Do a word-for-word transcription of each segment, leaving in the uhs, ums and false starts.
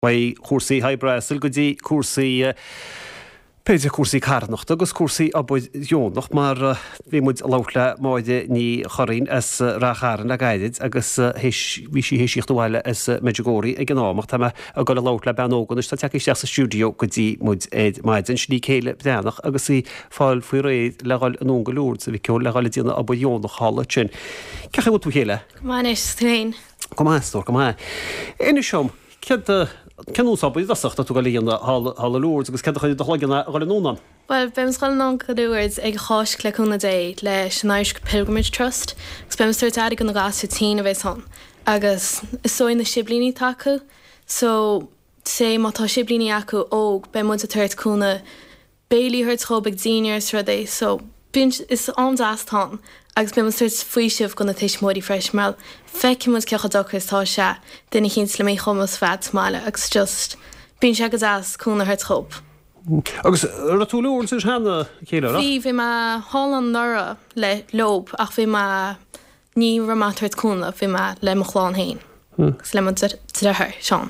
Wai cuasaí Haibreasil go dtí cuasaí Peidir cuasaí carnacht agus cuasaí abbaid dheonach mar bhí muid láithle máide ní choirín as rácharan le gaiid agus bhí sí hééis síochtáile as Medjugorje ag an ámach tá a go le láithle benógan is tá teach isteach sa stúdio go dtí muid éid maidin slí céile beanach agus í fáil faoi réad leáil an óga lúr sa bhí ceol leáil díanana abbaid dheonach hála sin. Cecha bhú tú chéile? Máis tréin. Go máistó go má. Éine seom, cead Kenú sabbaid dasach tú go líonna hála lúr agus ce chuid dohlaganna gáil nónan? Well, beim gáil ná goúirs ag cháis cleúna dé le Irish Pilgrimage Trust, gus beim suirt aig go na gasú tí a bheits hon. Agus is sóin na siblíní tacu, so sé mátá siblíní acu óg be mu a tuirt cúna Bailí hurtt chobig seniors ra dé, so bint is an astán. Agus be man suirt fuisih gona teis móí freis mal feici mu cecha dochas tá se duna chin le mé chomas fat máile agus just bín se agus as cúna hurtt chob. Agus ra tú lúr is hena chéile? Bhí bhí má hálan nura le lob ach bhí má ní ramátuirt cúna bhí má le mo chláán hain. Gus le man trethir seán.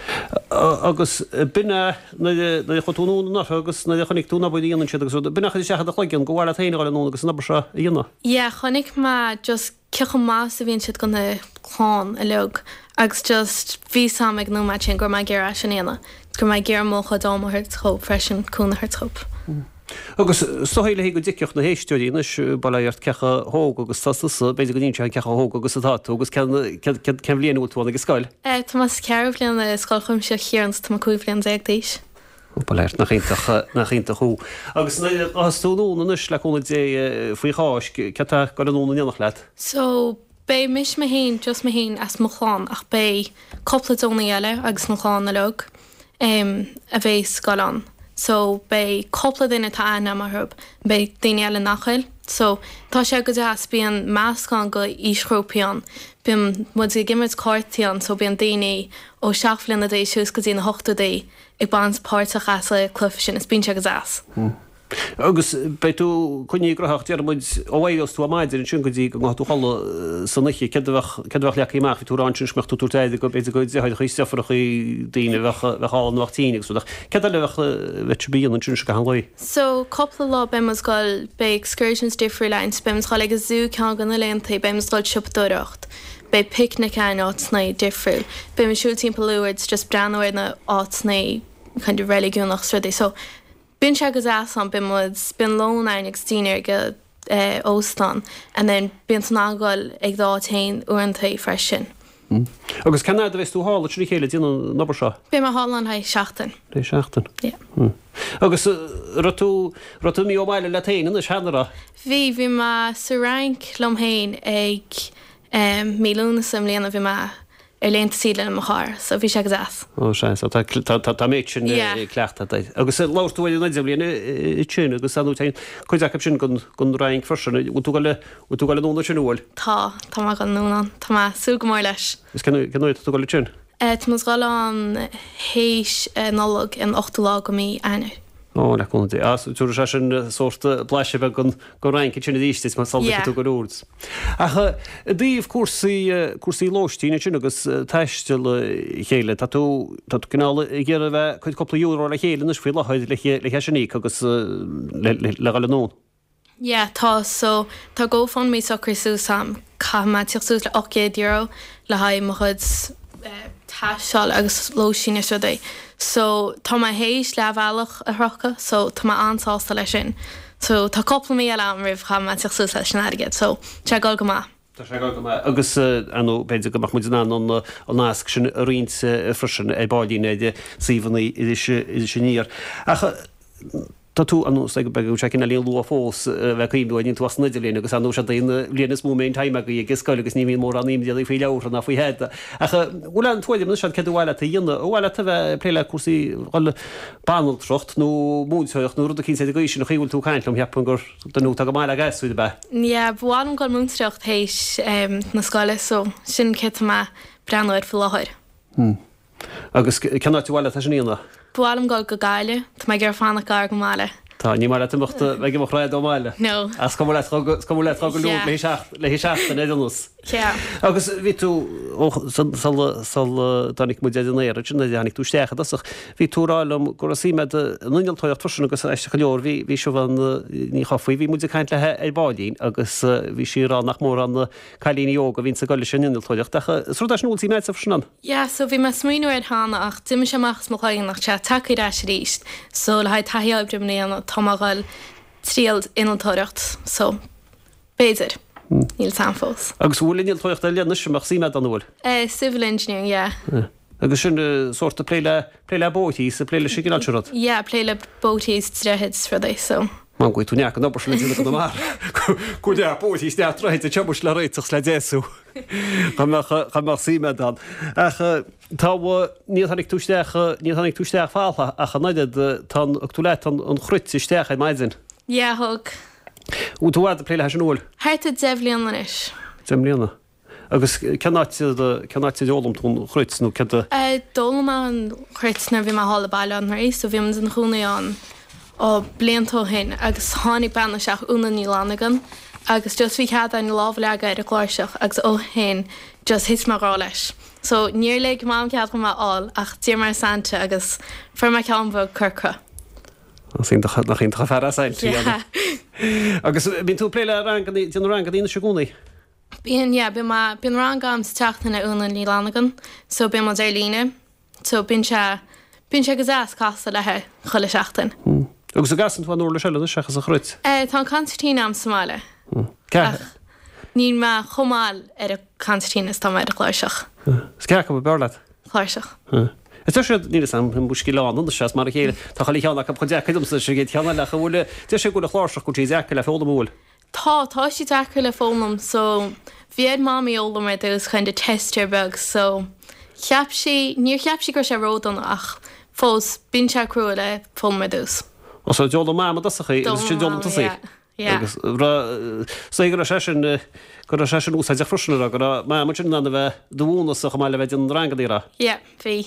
Agus binne na chotúnú nach agus na chonig túna bud íanaan si agus binna chu secha a chuigin go bhile taine gáil nó agus na se dhéana? Ié, chonig má just cecha más a bhíonn siad go na chláán a leog agus just bhí samig nó mai sin gur mai ggéir sin éana gur mai ggéir mócha dámthir trop freisin cúna th trop. Agus sohéile hé go diciocht na héisteúínas bailart cecha hóg agus tasa beidir go níon cecha hóg agus atá agus cem líonúiltána agus scoil? Eh, Tá ceirh blian na scoil chum se chéans tá cuaih blian ag déis. Bailart nach chénta chú. Agus túúnas leúna dé faoi cháis ce go anúna neannach leat? So bé mis me héin just me héin as mo chláán ach bé coppla dóna eile agus mo chláán na log um, a bhééis scoilán. So bei coppla duine tá ana marthb bei daine eile nachil. So tá sé go deas bíon meascán go ísrópián. Bím mu i gimmert cáirtíán so bíon daine ó seaachflin a dé siús go dtína hochtta dé ag bans páirrtaach as le clufa sin is bín se go deas. Agus bei tú chuní grocht ar muid óhhaos tú a maidir an sin go dtí go tú chola sannichi cedbh leachíach fi tú ransin smecht tú túteide go beidir goid deid chu sefar chu daine bheáil nachtíine súach. Ce le bheith bíon an sin go hanlaí? So coppla lá bemas gáil be excursions difriúlein bemas gáil agus zú cean gan na lenta bemas gáil siúpdóirecht. Bei picnic an átsna difriú. Be man siú timp luúids just breanúir na átsna kind of religiúnach srudé. So Bin se agus asan bin mud bin lónain ag stíir go óstan and then bin nágáil ag dátain uanta freisin. Agus cená a bheits tú hála trí chéile díana nabar seo? Bé mar hálan ha seachtain. Bé seachtain? Agus ratú mí ó maiile le taine is henara? Bhí bhí má sarank lomhéin ag mílúna sam léana bhí má ar léanta síle na char, so bhí se agus as. Ó sé, tá méid sin cleachta. Agus láirtúil na bliana tún agus anútein chuideach sin gon raing freisin ú tú gal nóna sin bhil? Tá, tá má gan nóna, tá má sú go mór leis. Is ceanúid tú gal tún? Tá mas gáil an héis nálog an ochta lá go mí aine. Ó le chuna dé. As túair sé sin sórta pleise bheith gon raing sin dístis man salta tú go úrs. Acha díomh cuasaí lóistíine sin agus teistil chéile tá tú gnála ggéar bheith chuid coppla dúrá le chéile fao leid le heisinaí agus le gáil nó. Ja, tá so tá GoFundMe socrú sam cha má tíochtú le ochcéad euro le haid mo chud táiseáil agus lóistíine se dé. So tá má hééis le bhealach a throcha, so tá má ansásta lei sin. So tá coppla mí eile an rih cha má tíochtú leis sin aige, so te gáil go má. Tá sé gáil go má. Agus anú beidir goach muid ná an náasc sin a riint frisin é báilíine de síhannaí idir sin níor. Acha Tá tú anú go beú se cinna líon lu a fós bheitcíúin tú asna léana agus anú se daon líananas múméin taime go ag scoil agus ní mór an níimdíal fao leabhar na faoi head. Acha bhfuil an tuaidim se ceadhile a dhéanana bhile a bheith pléile cuasaí gáil banaltrocht nó múnseocht nó a cin sé go sin chéúil tú caiintlum heapan gur denú go máile gasúide be. Ní bháilm gáil múnseocht hééis na scoile so sin ce breanúir fi láthir. Agus cená tú bhile a sin íonna? Bháilm gáil go gaiile, Tá mai gur fanna gar go máile. Tá ní mar tuachta le mo ráid ómáile. No. As cum le go lú le le seachta éús. Agus ví tú danig mu éir sinna deannig tú stecha asach hí túráilm go sí me nuiltóocht tusin agus eiste leor hí hí se bhan ní chofuí hí muidir caiint lethe é báilín agus hí si rá nach mór an cailíní óga vín sa goile sin iniltóideach sú núltí me sa fsinan? Ja, so bhí me smuoinúir hána ach duime semachchas mo chuin nach se takeí a ríist, so le haid taíobdrimnaí an tomáil tríald inaltóirecht, so béidir. Níl samfós. Agus bhfuil tocht leanna semach sí an bhfuil? Civil engineering, yeah. Agus sin sorta pléile pléile bótí sa pléile sigin alrad? Yeah, pléile bótíís treheads for they, so. Man goit tú neach an opir le go mar. Cu de bótí de treid a tebus le réiteach le déú. Chamach sí me an. Tá ní hannig túisteach ní hannig túisteach fáilcha a chanéidir tá tú leit an chruit isteach é maididzin. Yeah, hug. Ú tú a pléile he nóil? Heirte devlíon leis. Demlíanana. Agus cenáid ólam tún chruitnú ce? Dóla an chruitna bhí mar hála bailile an rééis, so bhí an chunaán ó bliantó hin agus tháinig banna seach úna ní lánagan, agus just bhí chead an lábhlega ar a gláirseach agus ó hin just his marrá leis. So níor le mám cead go máil ach tíar mar Santa agus fer mar cean bh curca. nach in tra fer sein. Agus bín tú pléile rang rang ína segúnaí? Bíon yeah, bí bíon rangam teachtainna úna ní lánagan, so bí má déirlíne, so bín se bín se gazás casa lethe chola seachtain. Agus a gasan bhá nóir le seile sechas a chruit? Tá cantíine am Somáile. Ní má chomáil ar a cantíine tá mar a chláiseach. Sceach go bearlaat? Chláiseach. Is sé ní sam hun bucí lá se mar chéile tá chalí cheanna go chudeachm sa sé cheanna le bhfuile te sé go le chláiseach go tí eice le fóla múil. Tá tá sí decha le fólam, so bhíad máí ólam mar dús chun de testir beg, so cheap si níor cheap si gur sé ródan ach fós bin se cruúil le fóm mar dús. Os deola má a sé sé deolanta sé. Agus sé gur sé sin gur sé sin úsáid a frusna a gur má mar sin an bheith dúna sa chaáile bheith an rangadíra? Ja, bhí.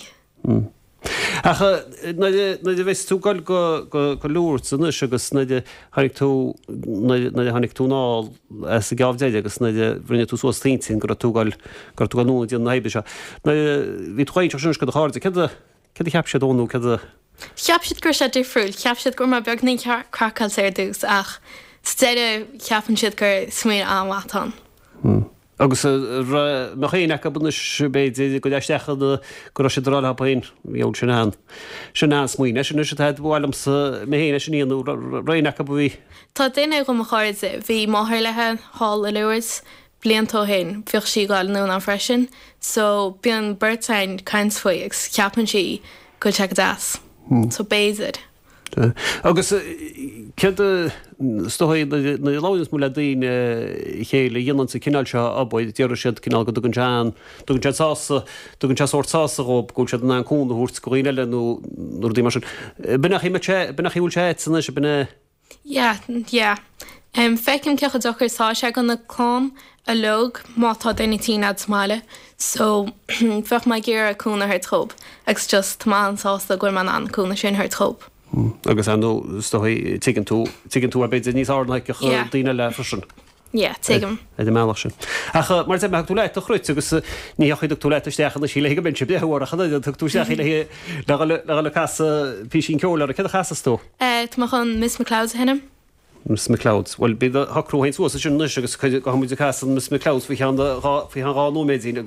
Acha na bheits tú goil go lúirt san agus hánig tú hánig túnáil sa gábhdéide agus brinne tú suas trísin gur túáil gur tú ganú díon naibbe se. Bhí chuáin sin go háde ce cheap sé dónú ce? Cheap siad gur sé difriúil, cheap siad gur mar beag ní cracail sé dús ach steide cheapan siad gur smuoin anhátán. Agus me chéine a buna béid go deistecha go sé drá hapain bhíol sin an. Sin an smuoine sin se bhilm sa méhéine sin íonú réine a bhí. Tá duine go mo cháirde bhí máthir lethe hall a luas bliantó hin bhíoh sí gáil nó an freisin, so bí an birtain caiins faoi agus ceapan si go te das. So béidir. Agus ce stoid na lánas mú le daoine chéile dionan sa cinál se abbaid dear siad cinál go dogan tean dogan te sása dogan te sort sása go go siad an cún hút go réile nó nó dí mar sin. Binach binach bhúil sé sanna se binne? Ja, ja. Fecin cecha dochar sá se gan na clám a log mátá daine tí ad smáile, so fech mai ggéar a cúna ar tróp, agus just má an sásta gur man an cúna sin ar tróp. Agus an tuigen tú tuigen tú a beidir níos ána go daine le frisin. Ja, tuigem. É meach sin. Acha mar sé meach tú leit a chruit agus ní chuidir tú leit steach na síle go ben si behhar a chu tú seach le le casa písin ceolar a ce a chasastó? Tá chun Miss McLeod hennem. Miss McLeod. Well, bid a harúhain sú sin nus agus go muidir casan Miss McLeod fi an rá nó méidín